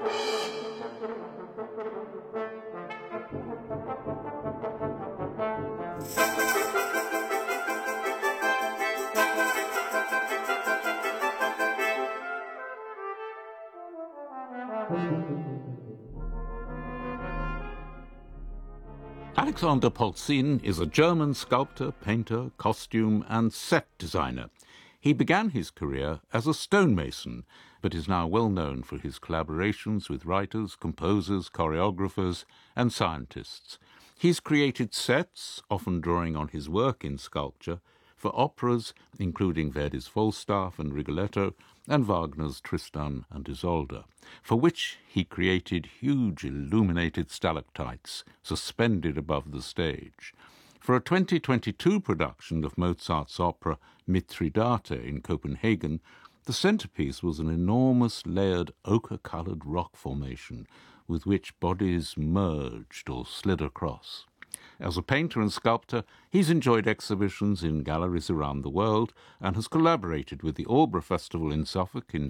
Alexander Polzin is a German sculptor, painter, costume and set designer. He began his career as a stonemason, but is now well known for his collaborations with writers, composers, choreographers and scientists. He's created sets, often drawing on his work in sculpture, for operas including Verdi's Falstaff and Rigoletto and Wagner's Tristan and Isolde, for which he created huge illuminated stalactites suspended above the stage. For a 2022 production of Mozart's opera Mithridate in Copenhagen, the centerpiece was an enormous layered ochre-colored rock formation with which bodies merged or slid across. As a painter and sculptor, he's enjoyed exhibitions in galleries around the world and has collaborated with the Alba Festival in Suffolk in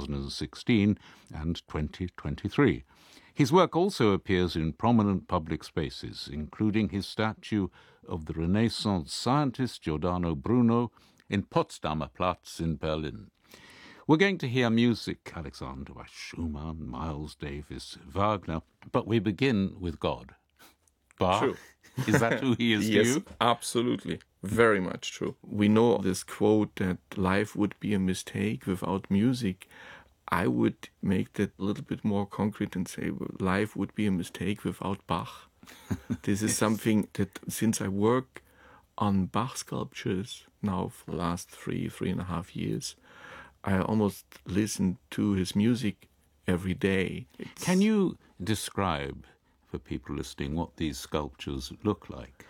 2016 and 2023. His work also appears in prominent public spaces, including his statue of the Renaissance scientist Giordano Bruno in Potsdamer Platz in Berlin. We're going to hear music, Alexander, by Schumann, Miles Davis, Wagner, but we begin with God. Bach. True. Is that who he is to Yes, you? absolutely. Very much true. We know this quote that life would be a mistake without music. I would make that a little bit more concrete and say life would be a mistake without Bach. This is something that since I work on Bach sculptures now for the last 3.5 years, I almost listen to his music every day. Can you describe for people listening what these sculptures look like?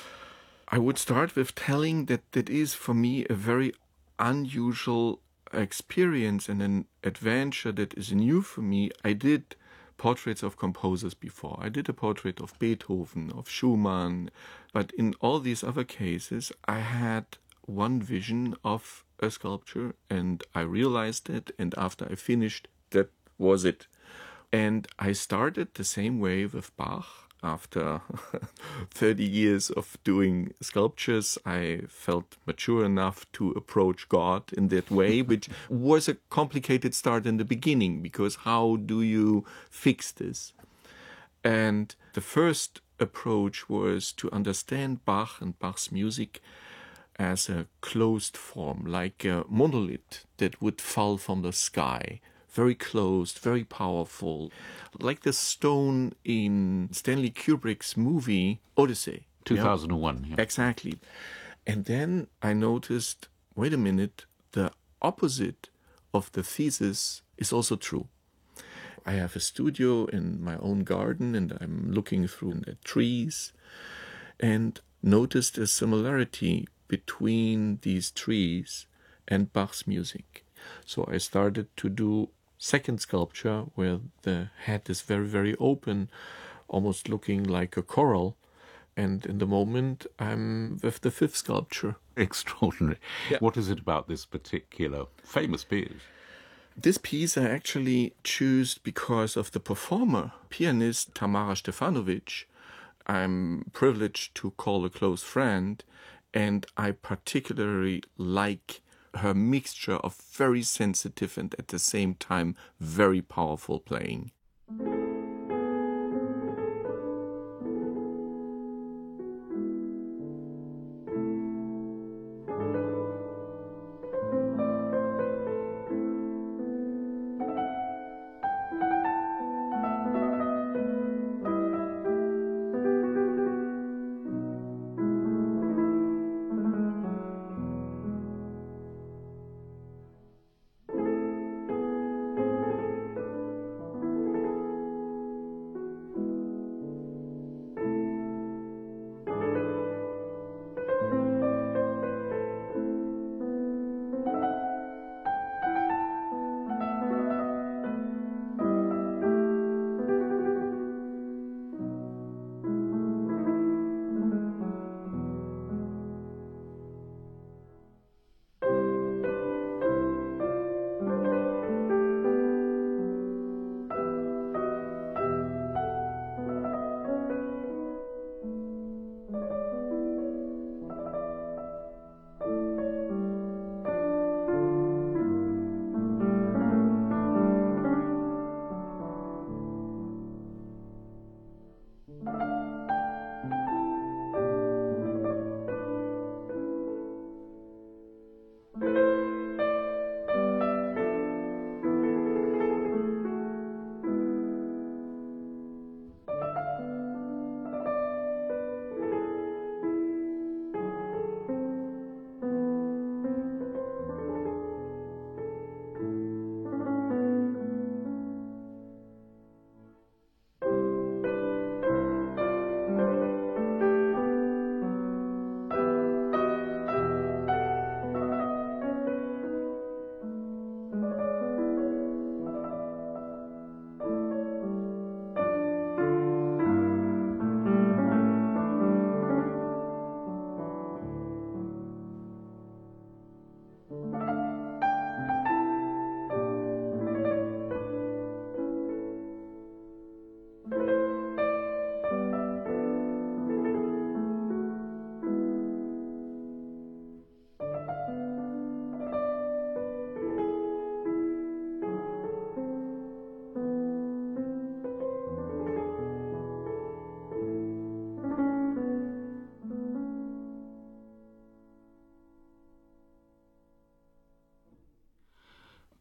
I would start with telling that that is for me a very unusual experience and an adventure that is new for me. I did portraits of composers before. I did a portrait of Beethoven, of Schumann, but in all these other cases I had one vision of a sculpture and I realized it, and after I finished, that was it. And I started the same way with Bach. After 30 years of doing sculptures, I felt mature enough to approach God in that way, which was a complicated start in the beginning, because how do you fix this? And the first approach was to understand Bach and Bach's music as a closed form, like a monolith that would fall from the sky. Very closed, very powerful, like the stone in Stanley Kubrick's movie Odyssey. 2001. Yeah. Exactly. And then I noticed, wait a minute, the opposite of the thesis is also true. I have a studio in my own garden and I'm looking through the trees and noticed a similarity between these trees and Bach's music. So I started to do second sculpture where the head is very, very open, almost looking like a coral. And in the moment, I'm with the fifth sculpture. Extraordinary. Yeah. What is it about this particular famous piece? This piece I actually choose because of the performer, pianist Tamara Stefanovic. I'm privileged to call a close friend, and I particularly like her mixture of very sensitive and at the same time very powerful playing.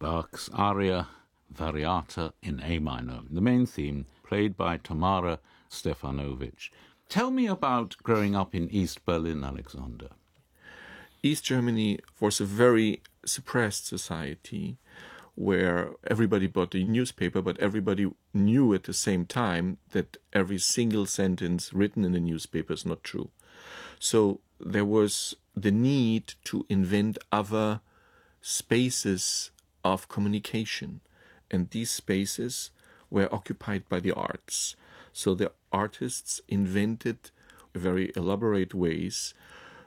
Bach's aria Variata in A minor, the main theme played by Tamara Stefanovic. Tell me about growing up in East Berlin, Alexander. East Germany was a very suppressed society where everybody bought a newspaper, but everybody knew at the same time that every single sentence written in the newspaper is not true. So there was the need to invent other spaces of communication, and these spaces were occupied by the arts. So the artists invented very elaborate ways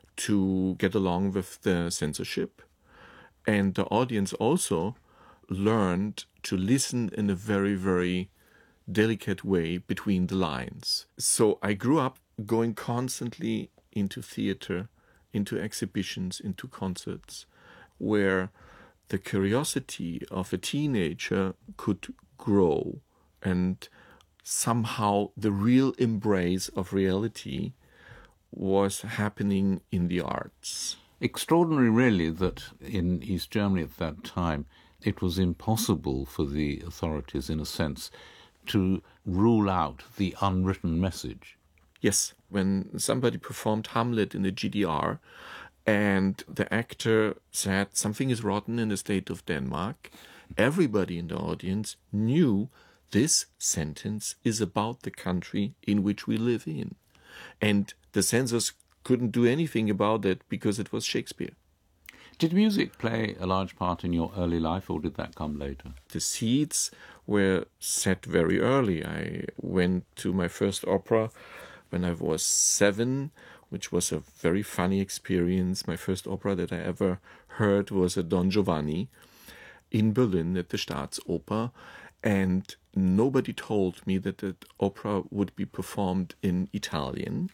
to get along with the censorship, and the audience also learned to listen in a very, very delicate way between the lines. So I grew up going constantly into theater, into exhibitions, into concerts, where the curiosity of a teenager could grow, and somehow the real embrace of reality was happening in the arts. Extraordinary, really, that in East Germany at that time it was impossible for the authorities, in a sense, to rule out the unwritten message. Yes, when somebody performed Hamlet in the GDR and the actor said something is rotten in the state of Denmark, everybody in the audience knew this sentence is about the country in which we live in. And the censors couldn't do anything about it because it was Shakespeare. Did music play a large part in your early life, or did that come later? The seeds were set very early. I went to my first opera when I was 7, which was a very funny experience. My first opera that I ever heard was a Don Giovanni in Berlin at the Staatsoper, and nobody told me that the opera would be performed in Italian.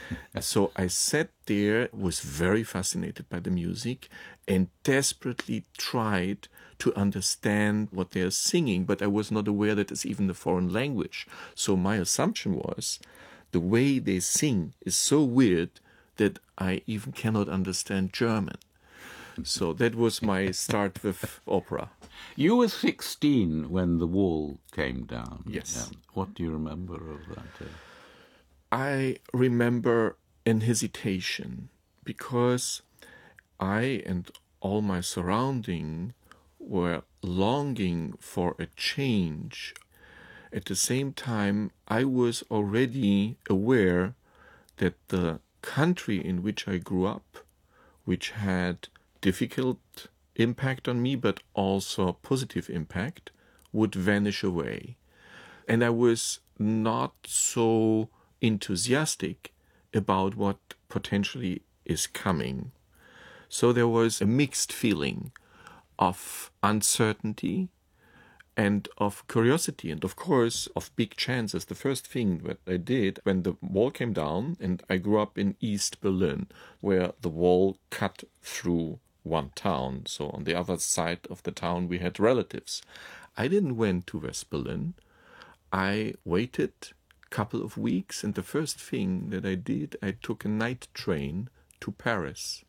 So I sat there, was very fascinated by the music, and desperately tried to understand what they're singing, but I was not aware that it's even a foreign language. So my assumption was, the way they sing is so weird that I even cannot understand German. So that was my start with opera. You were 16 when the wall came down. Yes. What do you remember of that day? I remember an hesitation because I and all my surrounding were longing for a change. At the same time, I was already aware that the country in which I grew up, which had difficult impact on me, but also positive impact, would vanish away. And I was not so enthusiastic about what potentially is coming. So there was a mixed feeling of uncertainty and of curiosity, and of course of big chances. The first thing that I did when the wall came down, and I grew up in East Berlin, where the wall cut through one town. So on the other side of the town we had relatives. I didn't went to West Berlin. I waited a couple of weeks, and the first thing that I did, I took a night train to Paris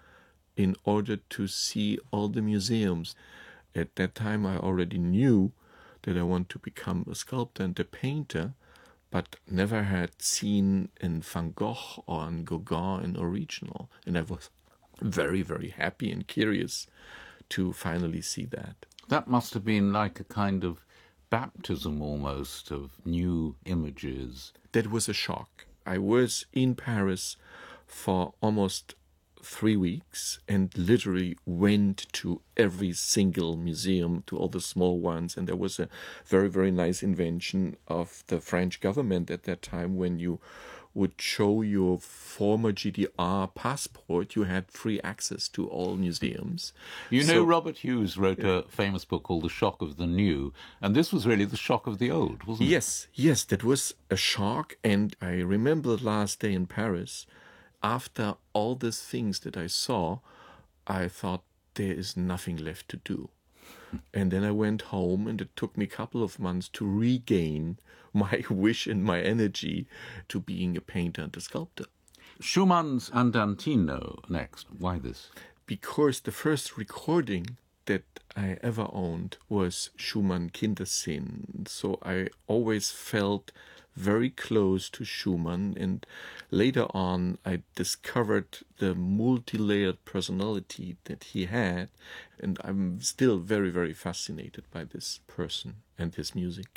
in order to see all the museums. At that time I already knew that I want to become a sculptor and a painter, but never had seen in Van Gogh or in Gauguin in original. And I was very, very happy and curious to finally see that. That must have been like a kind of baptism almost of new images. That was a shock. I was in Paris for almost 3 weeks and literally went to every single museum, to all the small ones. And there was a very, very nice invention of the French government at that time. When you would show your former GDR passport, you had free access to all museums. You know, Robert Hughes wrote a famous book called The Shock of the New, and this was really the shock of the old, wasn't it? Yes, that was a shock. And I remember the last day in Paris, after all these things that I saw, I thought there is nothing left to do. And then I went home, and it took me a couple of months to regain my wish and my energy to being a painter and a sculptor. Schumann's Andantino next. Why this? Because the first recording that I ever owned was Schumann Kinderszenen. So I always felt very close to Schumann, and later on I discovered the multi-layered personality that he had, and I'm still very, very fascinated by this person and his music.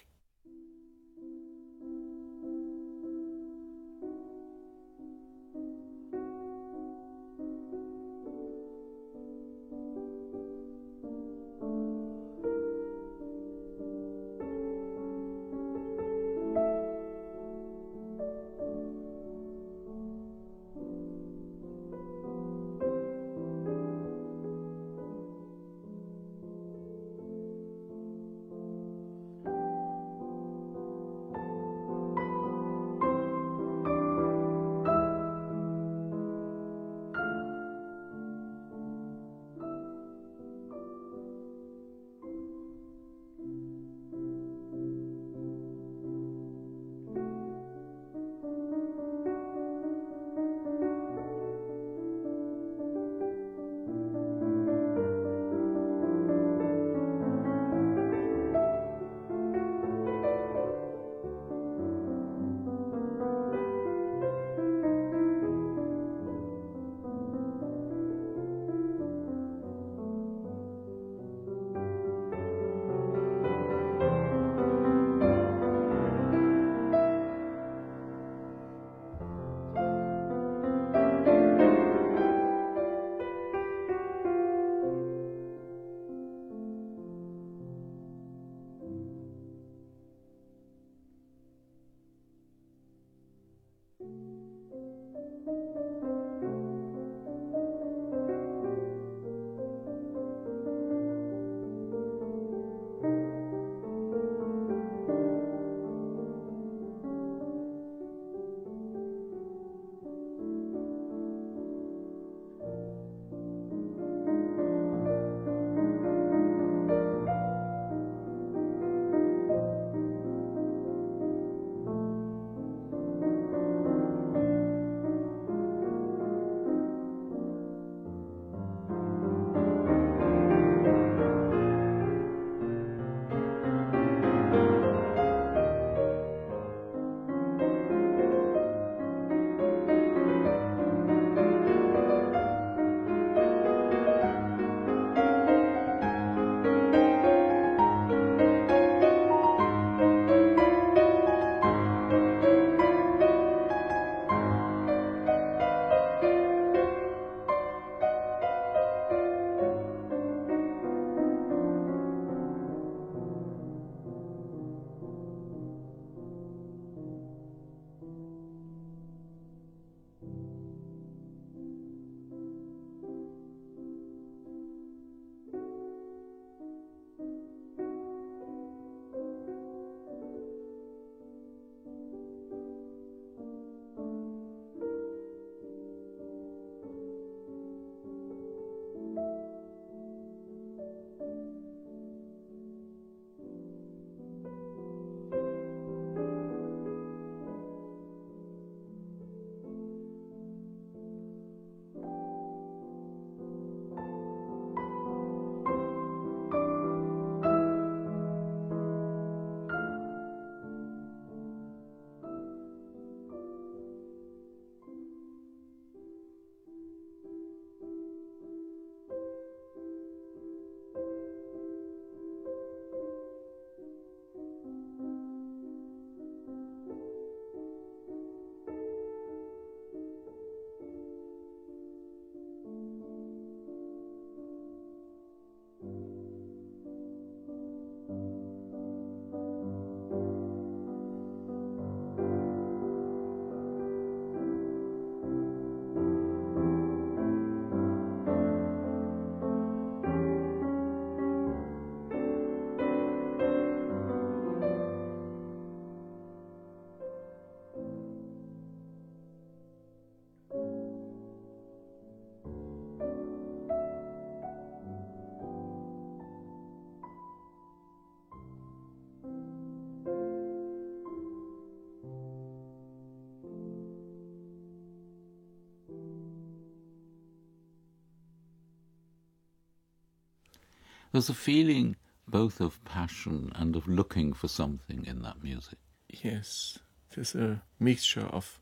There's a feeling both of passion and of looking for something in that music. Yes, there's a mixture of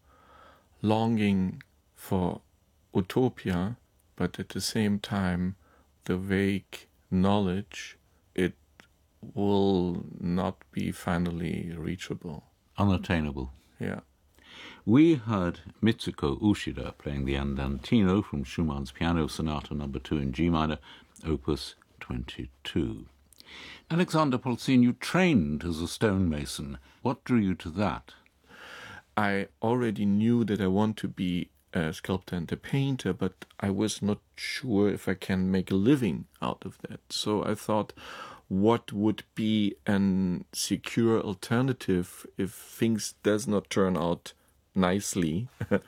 longing for utopia, but at the same time, the vague knowledge it will not be finally reachable. Unattainable. Yeah. We heard Mitsuko Ushida playing the Andantino from Schumann's Piano Sonata No. 2 in G minor, opus 22. Alexander Polzin, you trained as a stonemason. What drew you to that? I already knew that I want to be a sculptor and a painter, but I was not sure if I can make a living out of that. So I thought, what would be an secure alternative if things does not turn out nicely?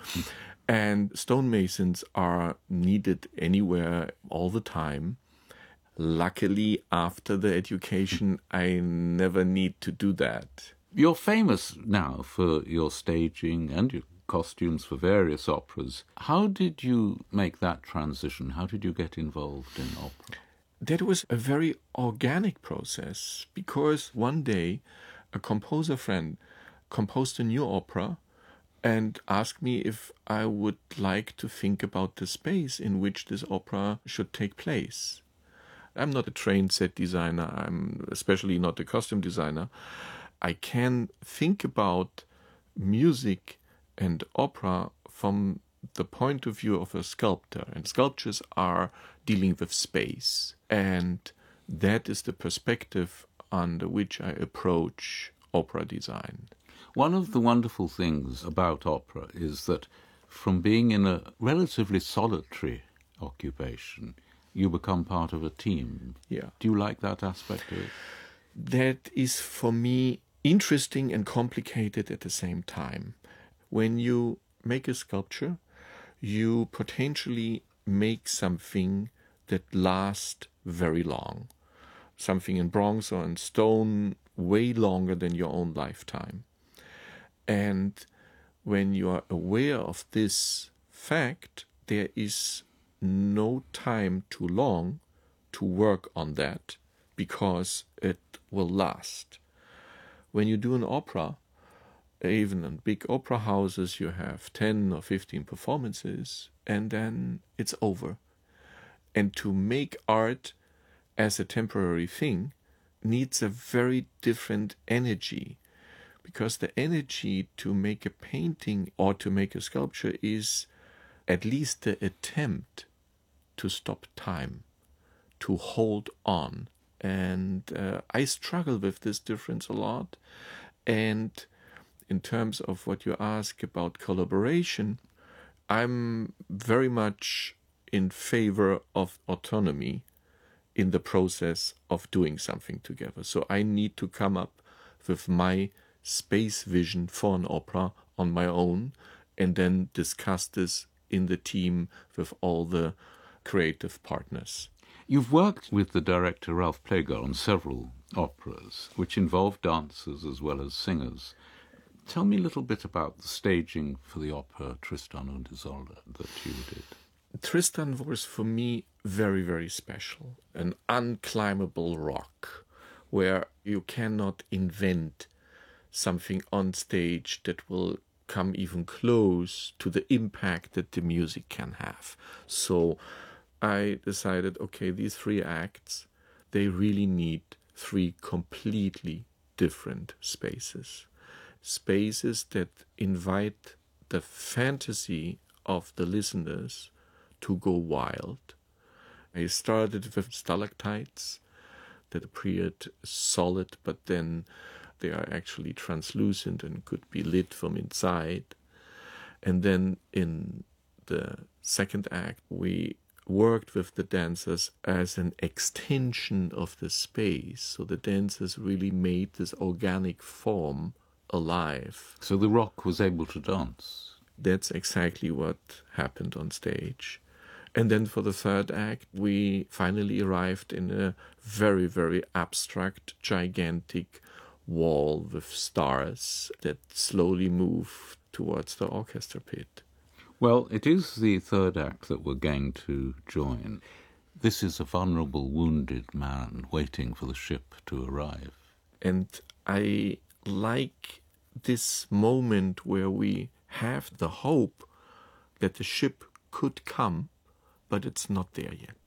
And stonemasons are needed anywhere all the time. Luckily, after the education, I never need to do that. You're famous now for your staging and your costumes for various operas. How did you make that transition? How did you get involved in opera? That was a very organic process, because one day a composer friend composed a new opera and asked me if I would like to think about the space in which this opera should take place. I'm not a trained set designer, I'm especially not a costume designer. I can think about music and opera from the point of view of a sculptor, and sculptures are dealing with space, and that is the perspective under which I approach opera design. One of the wonderful things about opera is that from being in a relatively solitary occupation, you become part of a team. Yeah. Do you like that aspect of it? That is, for me, interesting and complicated at the same time. When you make a sculpture, you potentially make something that lasts very long. Something in bronze or in stone way longer than your own lifetime. And when you are aware of this fact, there is no time too long to work on that, because it will last. When you do an opera, even in big opera houses, you have 10 or 15 performances, and then it's over. And to make art as a temporary thing needs a very different energy, because the energy to make a painting or to make a sculpture is at least the attempt to stop time, to hold on. And I struggle with this difference a lot. And in terms of what you ask about collaboration, I'm very much in favor of autonomy in the process of doing something together. So I need to come up with my space vision for an opera on my own, and then discuss this in the team with all the creative partners. You've worked with the director Ralph Pleger on several operas, which involve dancers as well as singers. Tell me a little bit about the staging for the opera Tristan und Isolde that you did. Tristan was for me very, very special. An unclimbable rock where you cannot invent something on stage that will come even close to the impact that the music can have. So I decided, okay, these 3 acts, they really need 3 completely different spaces. Spaces that invite the fantasy of the listeners to go wild. I started with stalactites that appeared solid, but then they are actually translucent and could be lit from inside. And then in the second act, we worked with the dancers as an extension of the space. So the dancers really made this organic form alive. So the rock was able to dance. That's exactly what happened on stage. And then for the third act, we finally arrived in a very, very abstract, gigantic wall with stars that slowly move towards the orchestra pit. Well, it is the third act that we're going to join. This is a vulnerable, wounded man waiting for the ship to arrive. And I like this moment where we have the hope that the ship could come, but it's not there yet.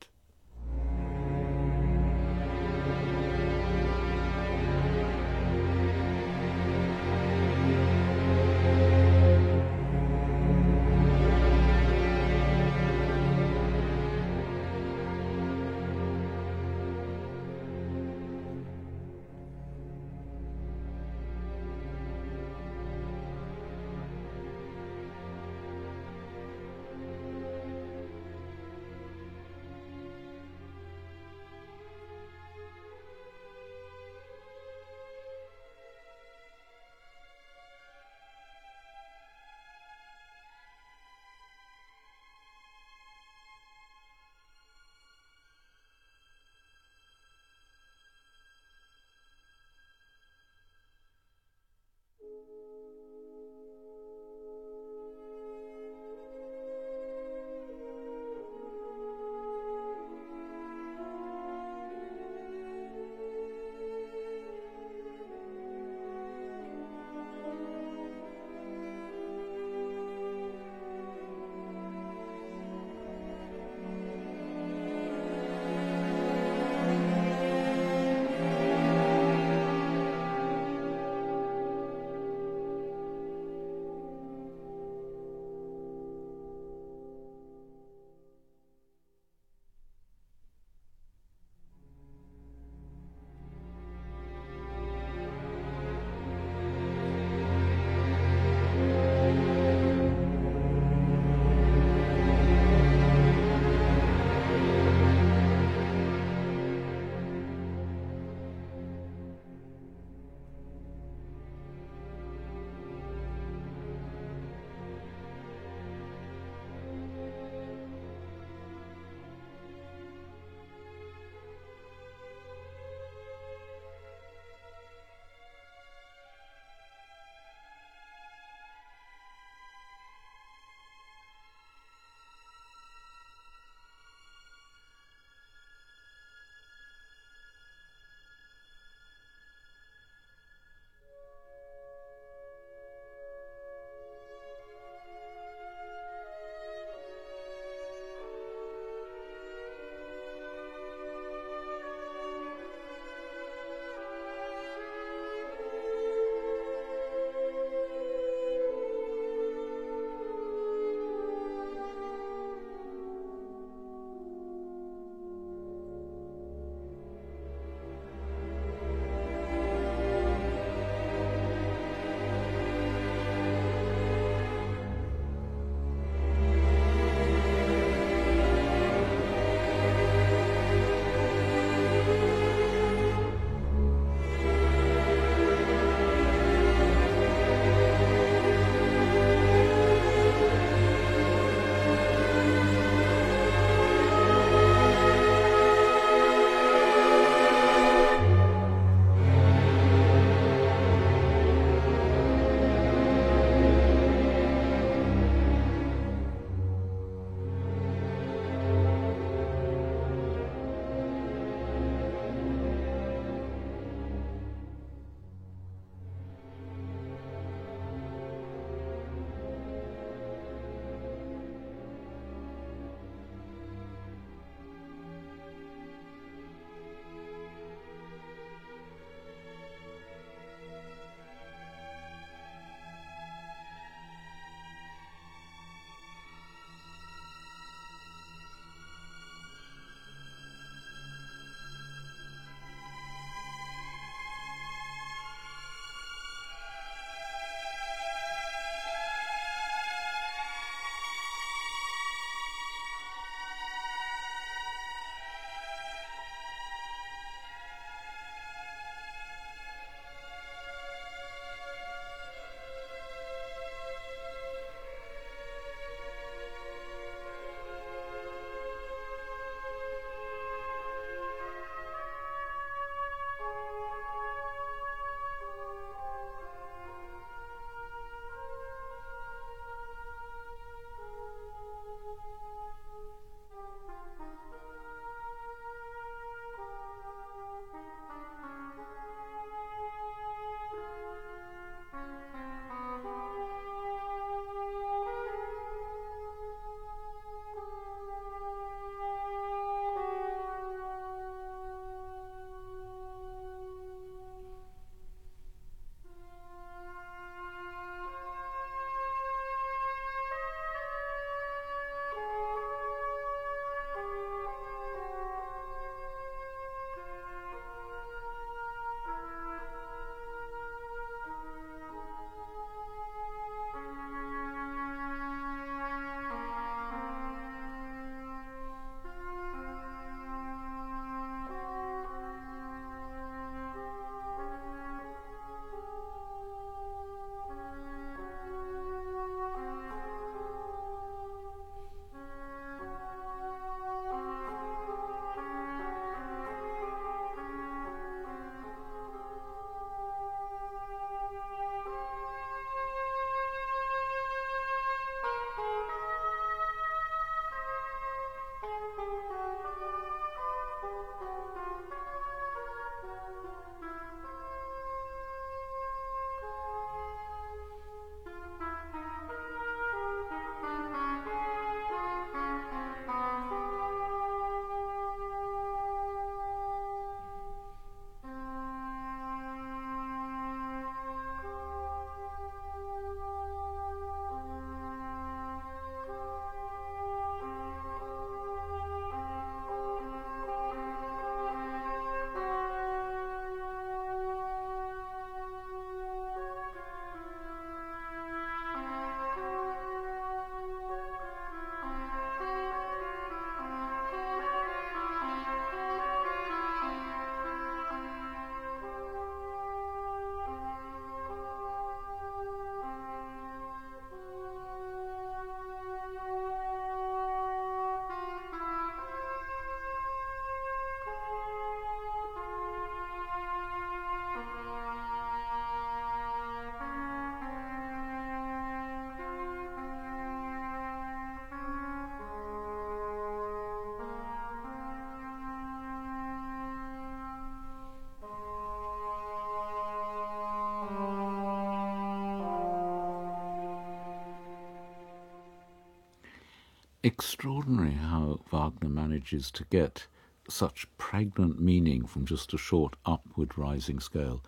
Extraordinary how Wagner manages to get such pregnant meaning from just a short upward rising scale.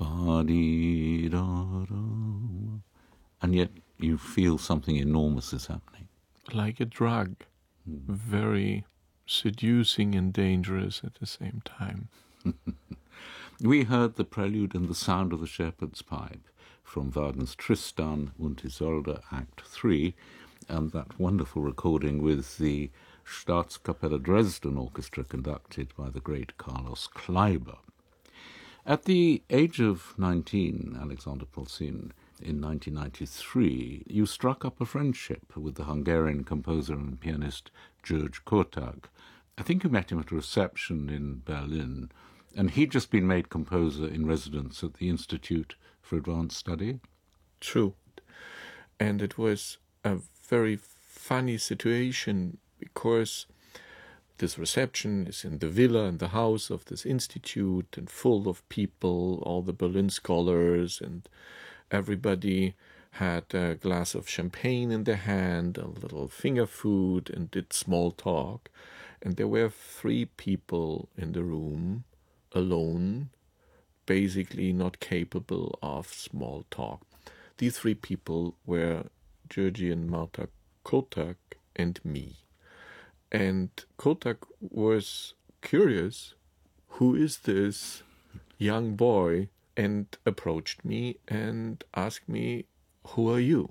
Ba-dee-da-da. And yet you feel something enormous is happening. Like a drug, very seducing and dangerous at the same time. We heard the prelude and the sound of the shepherd's pipe from Wagner's Tristan und Isolde, Act 3, and that wonderful recording with the Staatskapelle Dresden Orchestra conducted by the great Carlos Kleiber. At the age of 19, Alexander Polsin, in 1993, you struck up a friendship with the Hungarian composer and pianist György Kurtag. I think you met him at a reception in Berlin, and he'd just been made composer in residence at the Institute for Advanced Study. True. And it was a very funny situation because this reception is in the villa, in the house of this institute, and full of people, all the Berlin scholars, and everybody had a glass of champagne in their hand, a little finger food, and did small talk. And there were 3 people in the room, alone, basically not capable of small talk. These 3 people were György and Marta Kurtag and me. And Kurtag was curious, who is this young boy, and approached me and asked me, who are you?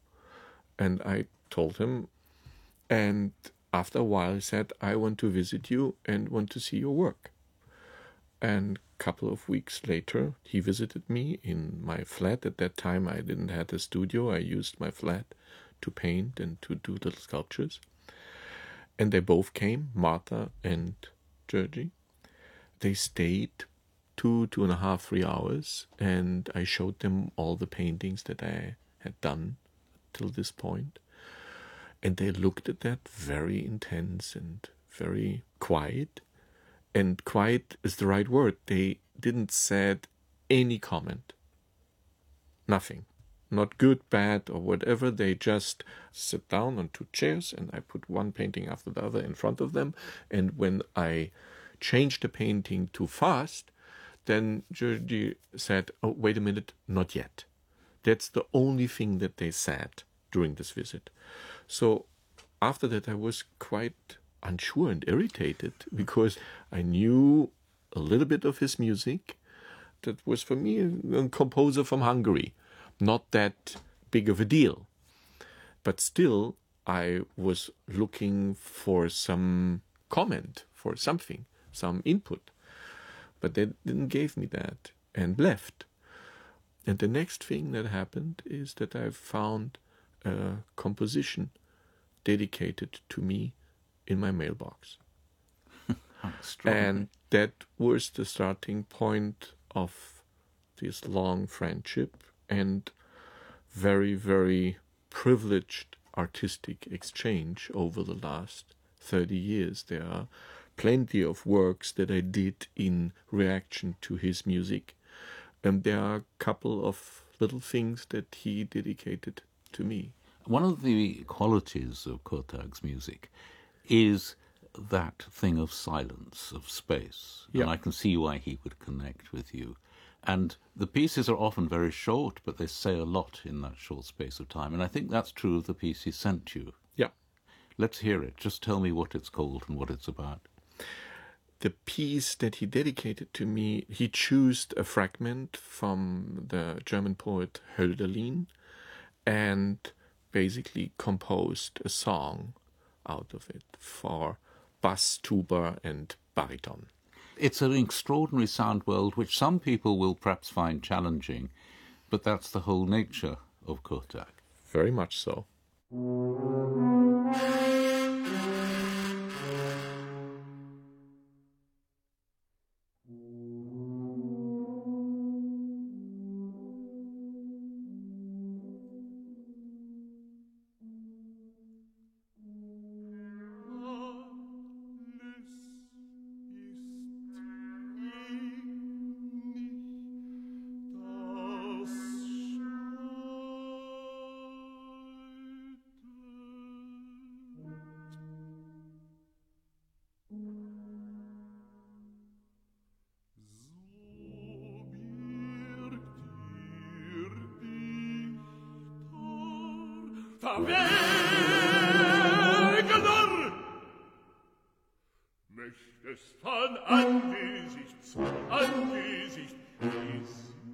And I told him, and after a while he said, I want to visit you and want to see your work. And a couple of weeks later, he visited me in my flat. At that time, I didn't have a studio. I used my flat to paint and to do little sculptures. And they both came, Marta and György. They stayed 2.5, 3 hours, and I showed them all the paintings that I had done till this point. And they looked at that very intense and very quiet. And quiet is the right word. They didn't said any comment. Nothing. Not good, bad, or whatever. They just sit down on 2 chairs, and I put one painting after the other in front of them. And when I changed the painting too fast, then György said, oh, wait a minute, not yet. That's the only thing that they said during this visit. So after that, I was quite unsure and irritated because I knew a little bit of his music. That was for me a composer from Hungary. Not that big of a deal. But still, I was looking for some comment, for something, some input. But they didn't give me that and left. And the next thing that happened is that I found a composition dedicated to me in my mailbox. And that was the starting point of this long friendship and very, very privileged artistic exchange over the last 30 years. There are plenty of works that I did in reaction to his music, and there are a couple of little things that he dedicated to me. One of the qualities of Kurtag's music is that thing of silence, of space. Yeah. And I can see why he would connect with you. And the pieces are often very short, but they say a lot in that short space of time. And I think that's true of the piece he sent you. Yeah. Let's hear it. Just tell me what it's called and what it's about. The piece that he dedicated to me, he chose a fragment from the German poet Hölderlin and basically composed a song out of it for bass, tuba, and baritone. It's an extraordinary sound world which some people will perhaps find challenging, but that's the whole nature of Kurtag. Very much so. Verwegener! Möchtest von Angesicht zu Angesicht die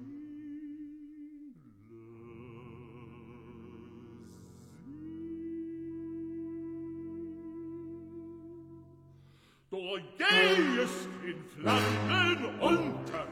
Du gehst in Flammen unter.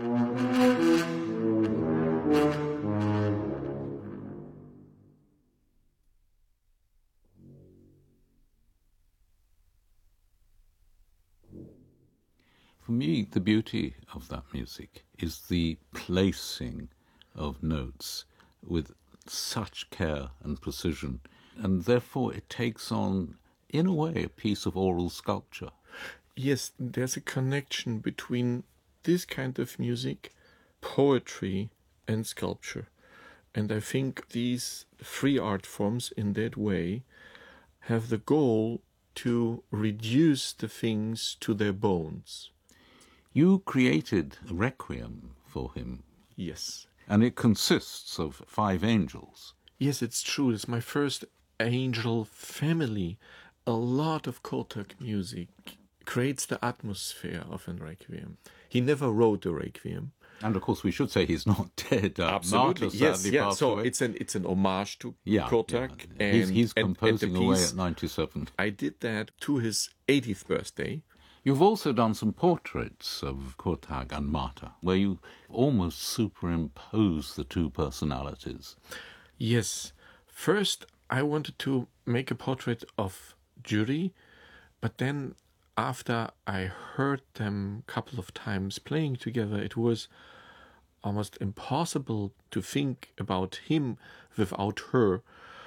For me, the beauty of that music is the placing of notes with such care and precision, and therefore it takes on, in a way, a piece of oral sculpture. Yes, there's a connection between this kind of music, poetry, and sculpture. And I think these three art forms, in that way, have the goal to reduce the things to their bones. You created a requiem for him. Yes. And it consists of 5 angels. Yes, it's true. It's my first angel family. A lot of Kortak music creates the atmosphere of a requiem. He never wrote a requiem. And of course, we should say he's not dead. Absolutely, Martyr yes, sadly passed So away. it's an homage to Kortak. Yeah. And He's and composing the away piece, at 97. I did that to his 80th birthday. You've also done some portraits of Kortak and Martyr, where you almost superimpose the two personalities. Yes. First, I wanted to make a portrait of Jury, but then after I heard them a couple of times playing together, it was almost impossible to think about him without her.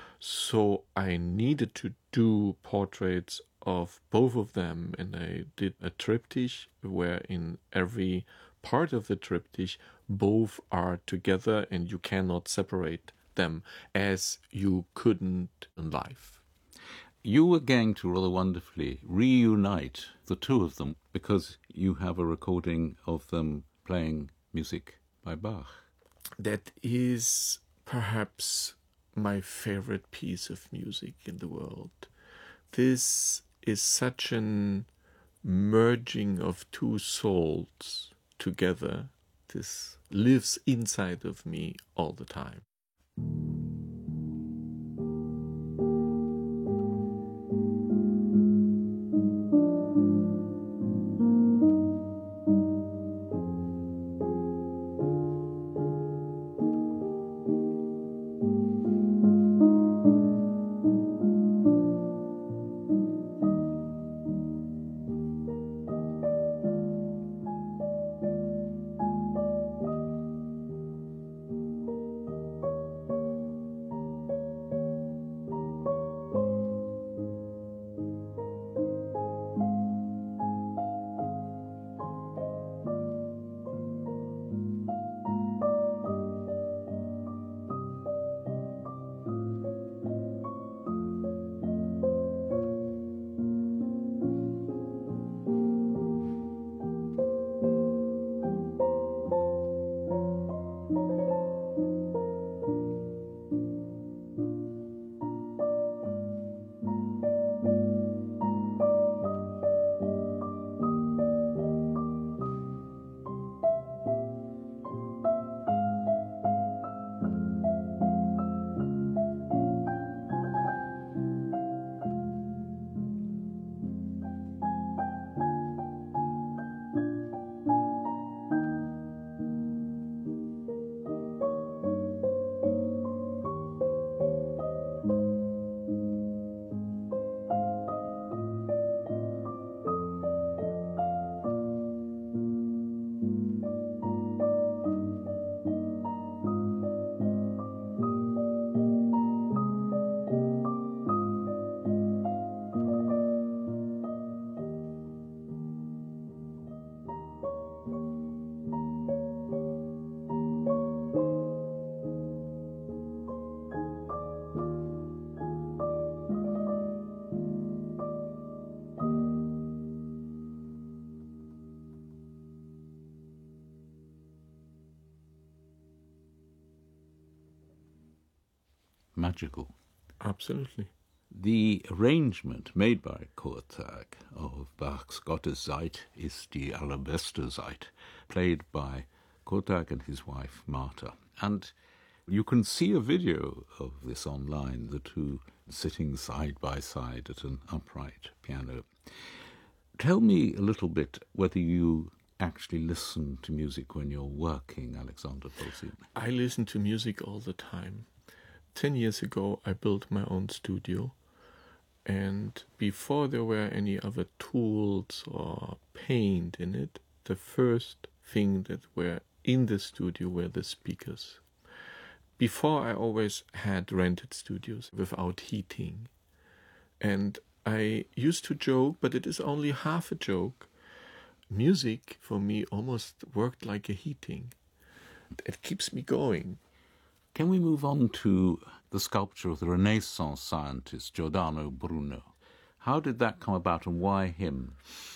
So I needed to do portraits of both of them, and I did a triptych where in every part of the triptych both are together and you cannot separate them as you couldn't in life. You were going to rather wonderfully reunite the two of them because you have a recording of them playing music by Bach. That is perhaps my favorite piece of music in the world. This is such an merging of two souls together. This lives inside of me all the time. Magical. Absolutely. The arrangement made by Kurtag of Bach's Gotteszeit ist die allerbeste Zeit, played by Kurtag and his wife Martha. And you can see a video of this online, the two sitting side by side at an upright piano. Tell me a little bit whether you actually listen to music when you're working, Alexander Polzin. I listen to music all the time. 10 years ago, I built my own studio. And before there were any other tools or paint in it, the first thing that were in the studio were the speakers. Before, I always had rented studios without heating. And I used to joke, but it is only half a joke. Music, for me, almost worked like a heating. It keeps me going. Can we move on to the sculpture of the Renaissance scientist Giordano Bruno? How did that come about and why him?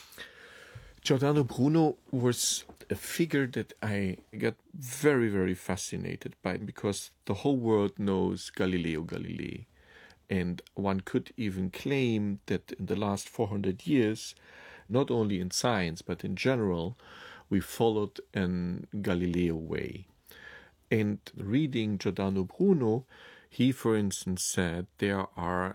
Giordano Bruno was a figure that I got very, very fascinated by because the whole world knows Galileo Galilei. And one could even claim that in the last 400 years, not only in science but in general, we followed an Galileo way. And reading Giordano Bruno, he, for instance, said there are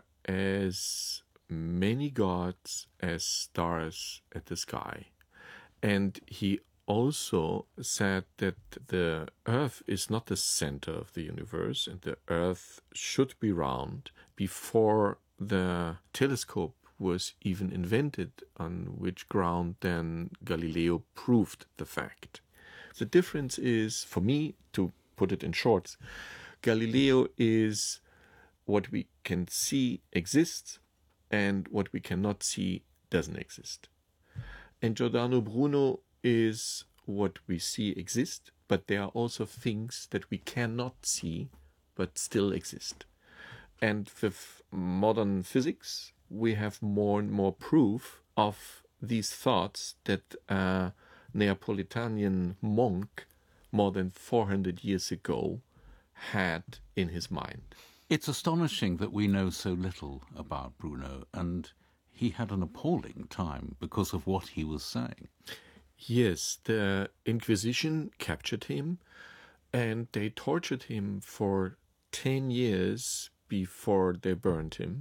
as many gods as stars at the sky. And he also said that the Earth is not the center of the universe, and the Earth should be round. Before the telescope was even invented, on which ground then Galileo proved the fact. The difference is, for me, to put it in short, Galileo is what we can see exists and what we cannot see doesn't exist. And Giordano Bruno is what we see exist, but there are also things that we cannot see but still exist. And with modern physics, we have more and more proof of these thoughts that a Neapolitan monk more than 400 years ago had in his mind. It's astonishing that we know so little about Bruno, and he had an appalling time because of what he was saying. Yes, the Inquisition captured him, and they tortured him for 10 years before they burned him.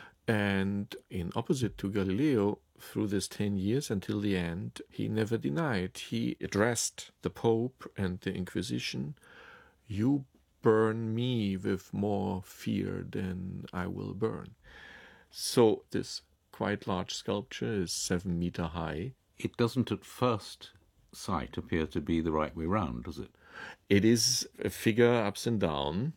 And in opposite to Galileo, through this 10 years until the end, he never denied. He addressed the Pope and the Inquisition, "You burn me with more fear than I will burn." So this quite large sculpture is 7 meters high. It doesn't at first sight appear to be the right way round, does it? It is a figure ups and down,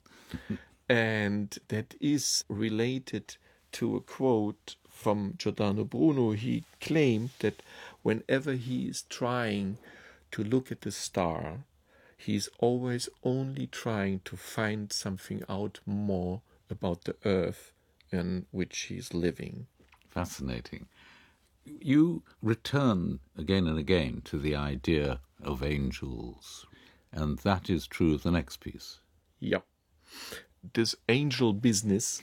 and that is related to a quote from Giordano Bruno. He claimed that whenever he is trying to look at the star, he's always only trying to find something out more about the earth in which he's living. Fascinating. You return again and again to the idea of angels, and that is true of the next piece. Yep. This angel business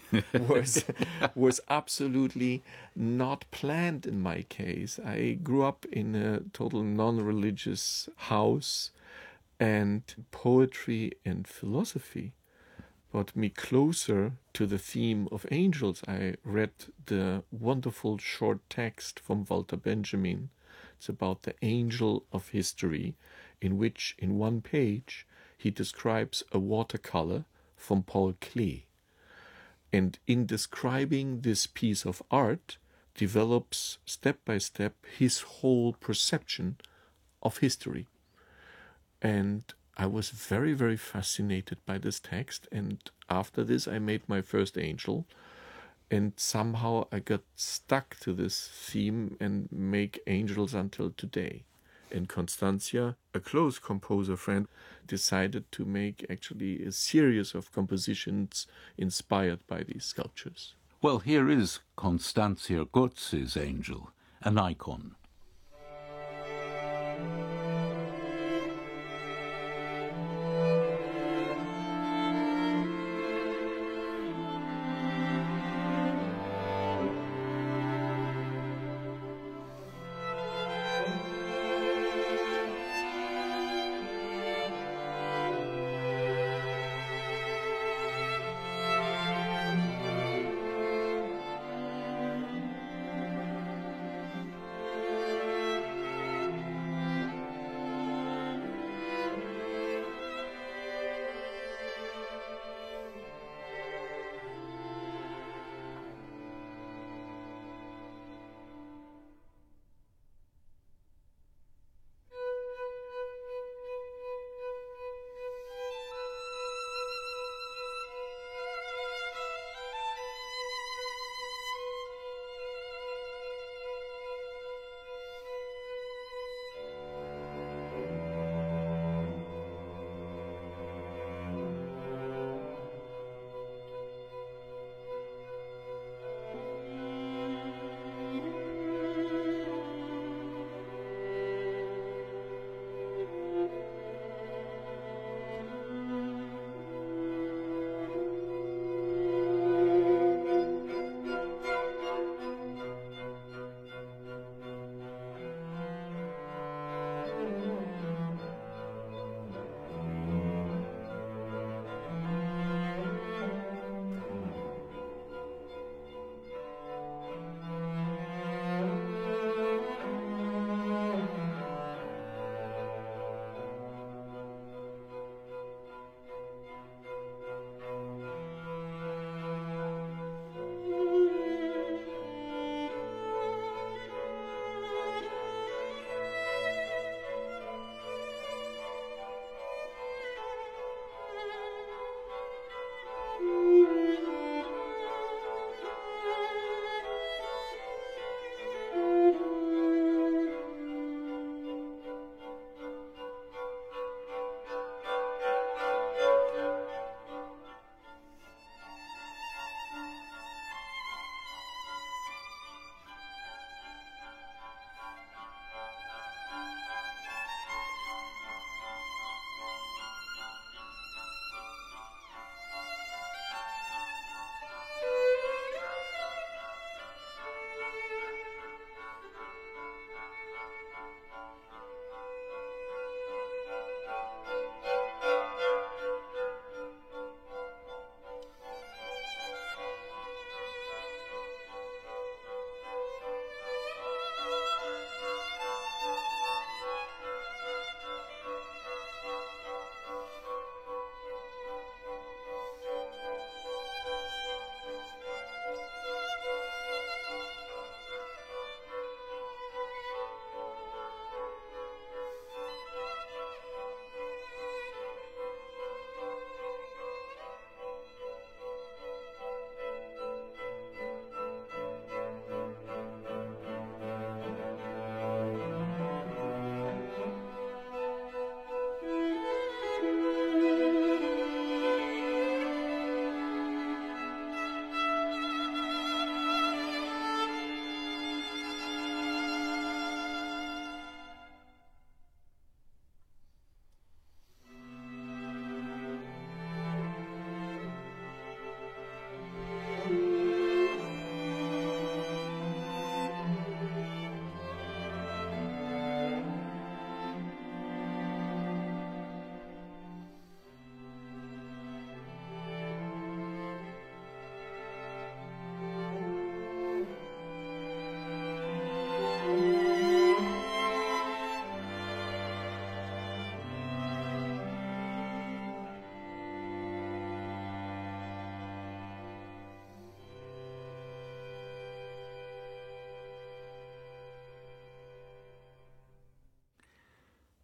was absolutely not planned in my case. I grew up in a total non-religious house, and poetry and philosophy brought me closer to the theme of angels. I read the wonderful short text from Walter Benjamin. It's about the angel of history, in which in one page he describes a watercolor from Paul Klee. And in describing this piece of art, develops step by step his whole perception of history. And I was very, very fascinated by this text. And after this, I made my first angel. And somehow I got stuck to this theme and make angels until today. And Constantia, a close composer friend, decided to make actually a series of compositions inspired by these sculptures. Well, here is Constantia Gozzi's angel, an icon.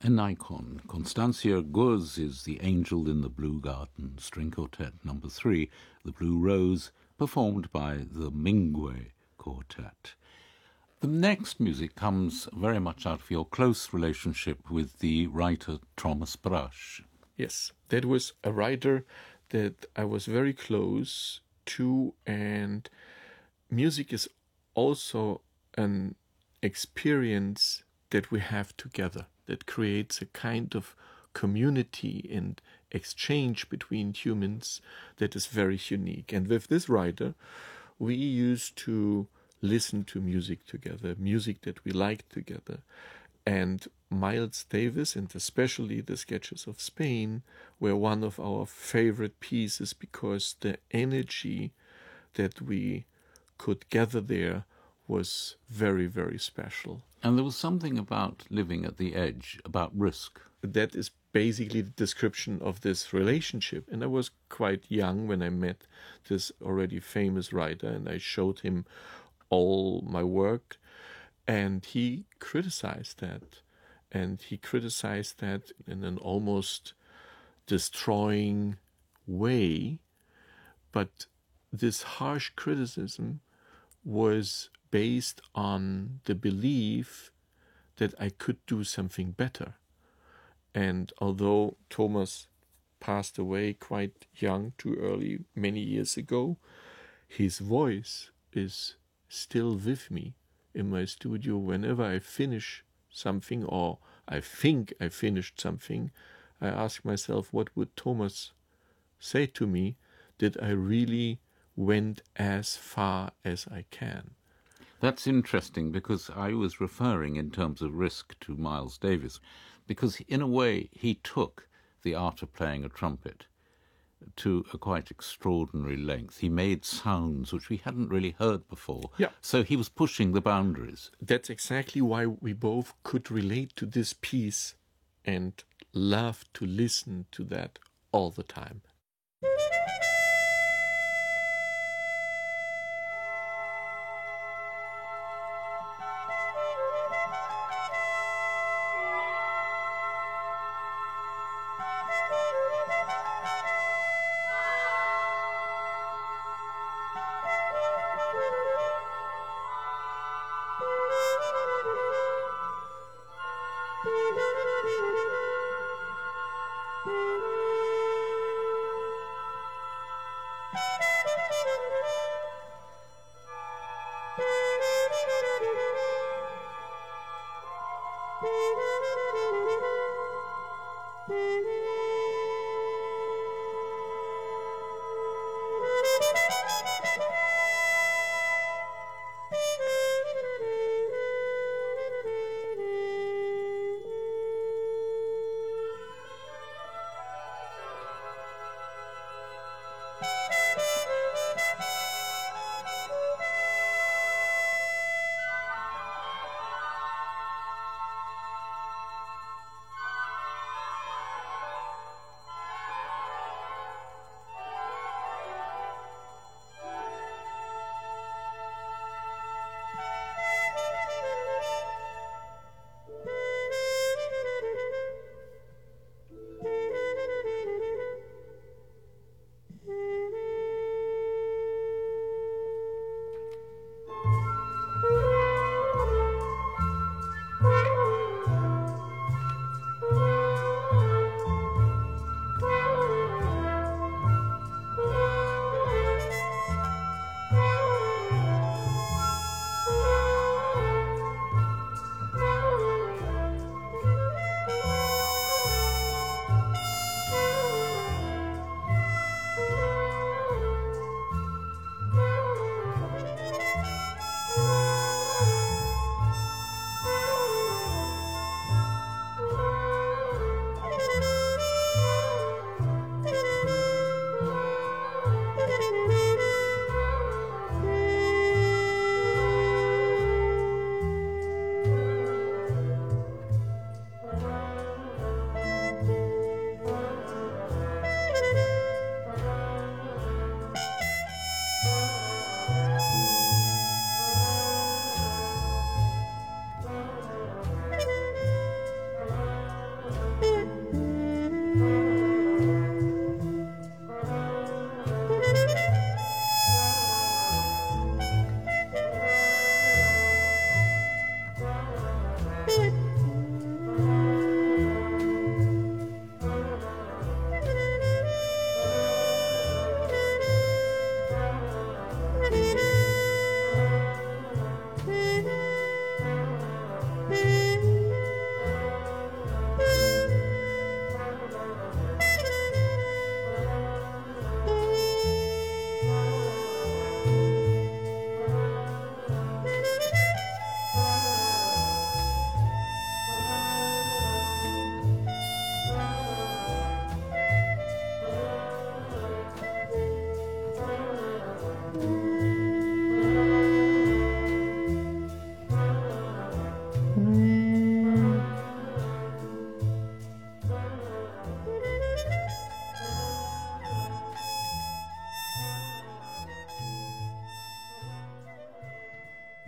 An icon. Constantia Guz is the Angel in the Blue Garden, String Quartet number 3, The Blue Rose, performed by the Mingue Quartet. The next music comes very much out of your close relationship with the writer Thomas Brasch. Yes, that was a writer that I was very close to, and music is also an experience that we have together, that creates a kind of community and exchange between humans that is very unique. And with this writer, we used to listen to music together, music that we liked together. And Miles Davis, and especially the Sketches of Spain, were one of our favorite pieces because the energy that we could gather there was very, very special. And there was something about living at the edge, about risk. That is basically the description of this relationship. And I was quite young when I met this already famous writer, and I showed him all my work, and he criticized that. And he criticized that in an almost destroying way. But this harsh criticism was based on the belief that I could do something better. And although Thomas passed away quite young, too early, many years ago, his voice is still with me in my studio. Whenever I finish something, or I think I finished something, I ask myself, what would Thomas say to me? Did I really went as far as I can? That's interesting, because I was referring in terms of risk to Miles Davis, because in a way he took the art of playing a trumpet to a quite extraordinary length. He made sounds which we hadn't really heard before. Yeah. So he was pushing the boundaries. That's exactly why we both could relate to this piece and love to listen to that all the time.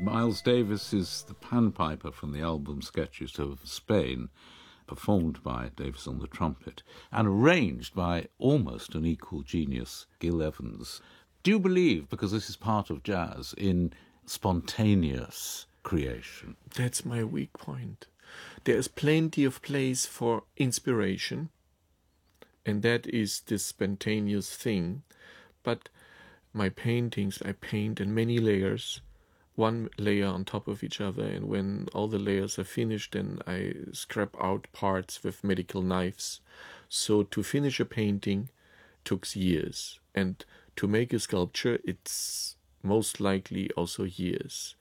Miles Davis is the panpiper from the album Sketches of Spain, performed by Davis on the trumpet, and arranged by almost an equal genius, Gil Evans. Do you believe, because this is part of jazz, in spontaneous creation? That's my weak point. There is plenty of place for inspiration, and that is this spontaneous thing. But my paintings, I paint in many layers, one layer on top of each other, and when all the layers are finished, then I scrap out parts with medical knives. So to finish a painting took years, and to make a sculpture, it's most likely also years.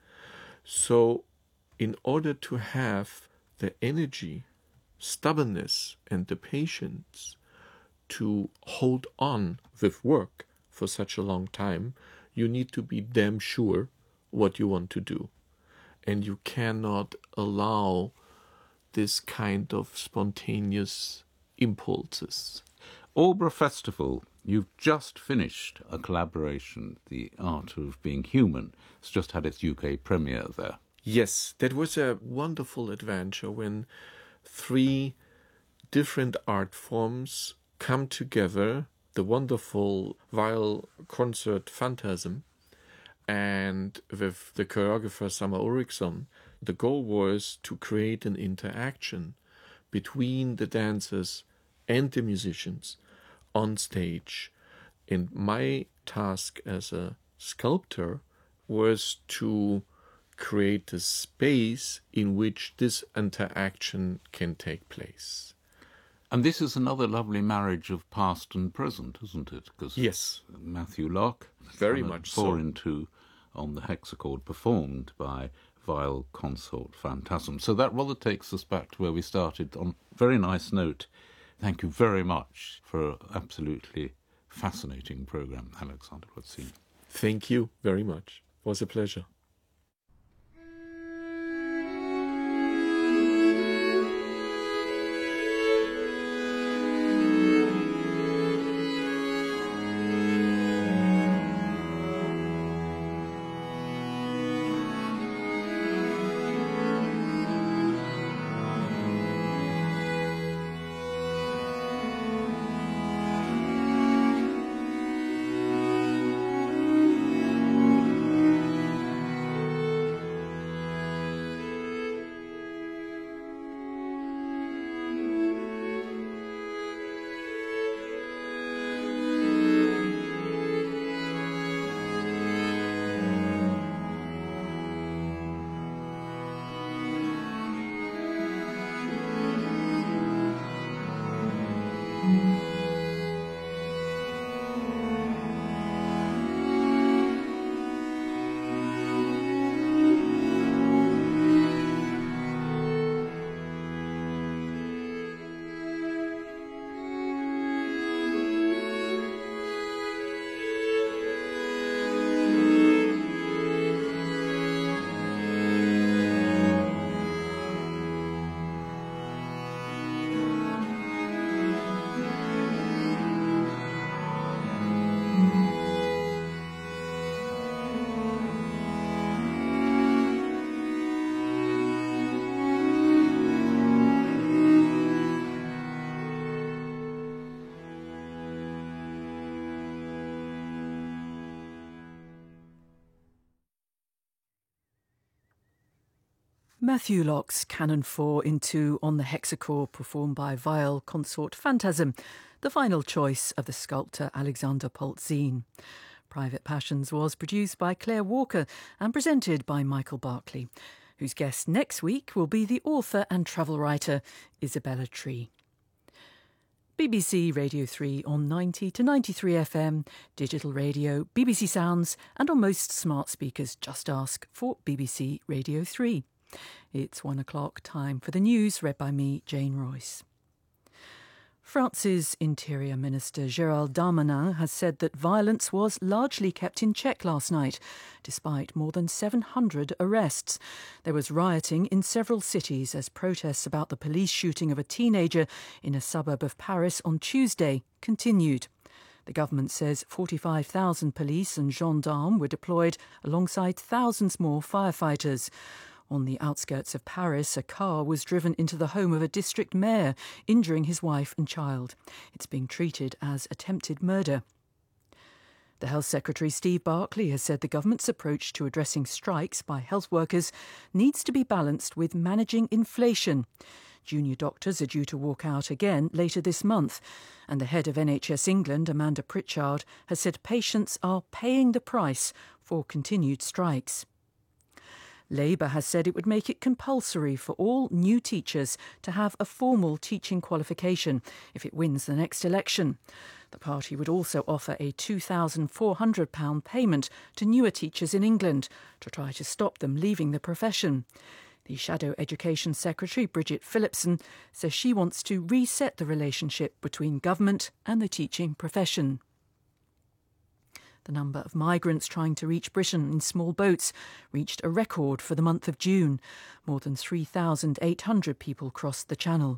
So in order to have the energy, stubbornness, and the patience to hold on with work for such a long time, you need to be damn sure what you want to do. And you cannot allow this kind of spontaneous impulses. Alba Festival, you've just finished a collaboration, The Art of Being Human. It's just had its UK premiere there. Yes, that was a wonderful adventure when 3 different art forms come together. The wonderful viol concert Phantasm, and with the choreographer Summer Ulriksson, the goal was to create an interaction between the dancers and the musicians on stage. And my task as a sculptor was to create a space in which this interaction can take place. And this is another lovely marriage of past and present, isn't it? Because yes, Matthew Locke, very much 4 in 2 on the hexachord, performed by viol consort Phantasm. So that rather takes us back to where we started on a very nice note. Thank you very much for an absolutely fascinating program, Alexander Rossini. Thank you very much. It was a pleasure. Matthew Locke's Canon 4 in 2 on the hexachord, performed by viol consort Phantasm, the final choice of the sculptor Alexander Polzin. Private Passions was produced by Claire Walker and presented by Michael Barclay, whose guest next week will be the author and travel writer Isabella Tree. BBC Radio 3 on 90 to 93 FM, digital radio, BBC Sounds, and on most smart speakers. Just ask for BBC Radio 3. It's 1 o'clock, time for the news, read by me, Jane Royce. France's Interior Minister Gérald Darmanin has said that violence was largely kept in check last night, despite more than 700 arrests. There was rioting in several cities as protests about the police shooting of a teenager in a suburb of Paris on Tuesday continued. The government says 45,000 police and gendarmes were deployed alongside thousands more firefighters. On the outskirts of Paris, a car was driven into the home of a district mayor, injuring his wife and child. It's being treated as attempted murder. The Health Secretary Steve Barclay has said the government's approach to addressing strikes by health workers needs to be balanced with managing inflation. Junior doctors are due to walk out again later this month, and the head of NHS England, Amanda Pritchard, has said patients are paying the price for continued strikes. Labour has said it would make it compulsory for all new teachers to have a formal teaching qualification if it wins the next election. The party would also offer a £2,400 payment to newer teachers in England to try to stop them leaving the profession. The Shadow Education Secretary, Bridget Phillipson, says she wants to reset the relationship between government and the teaching profession. The number of migrants trying to reach Britain in small boats reached a record for the month of June. More than 3,800 people crossed the Channel.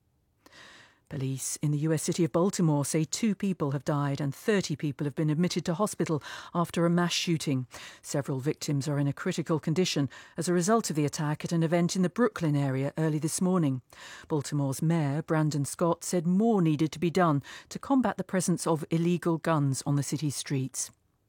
Police in the US city of Baltimore say 2 people have died and 30 people have been admitted to hospital after a mass shooting. Several victims are in a critical condition as a result of the attack at an event in the Brooklyn area early this morning. Baltimore's Mayor, Brandon Scott, said more needed to be done to combat the presence of illegal guns on the city's streets.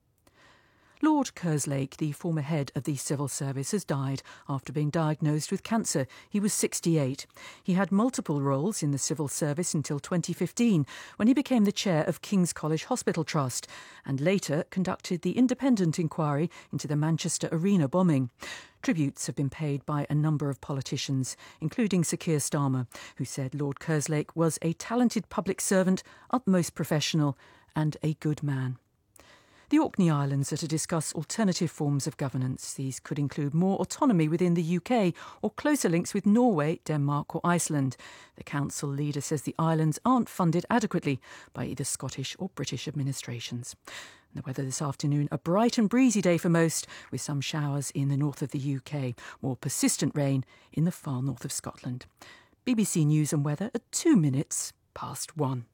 Lord Kerslake, the former head of the civil service, has died after being diagnosed with cancer. He was 68. He had multiple roles in the civil service until 2015, when he became the chair of King's College Hospital Trust, and later conducted the independent inquiry into the Manchester Arena bombing. Tributes have been paid by a number of politicians, including Sir Keir Starmer, who said Lord Kerslake was a talented public servant, utmost professional, and a good man. The Orkney Islands are to discuss alternative forms of governance. These could include more autonomy within the UK or closer links with Norway, Denmark or Iceland. The council leader says the islands aren't funded adequately by either Scottish or British administrations. The weather this afternoon, a bright and breezy day for most, with some showers in the north of the UK, more persistent rain in the far north of Scotland. BBC News and weather at 2 minutes past 1.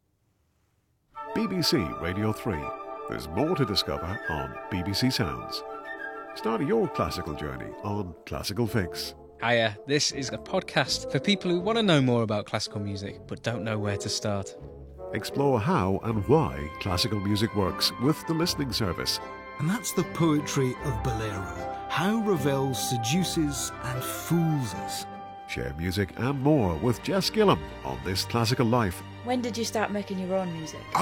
BBC Radio 3. There's more to discover on BBC Sounds. Start your classical journey on Classical Fix. Hiya, this is a podcast for people who want to know more about classical music but don't know where to start. Explore how and why classical music works with the listening service. And that's the poetry of Bolero, how Ravel seduces and fools us. Share music and more with Jess Gillam on This Classical Life. When did you start making your own music?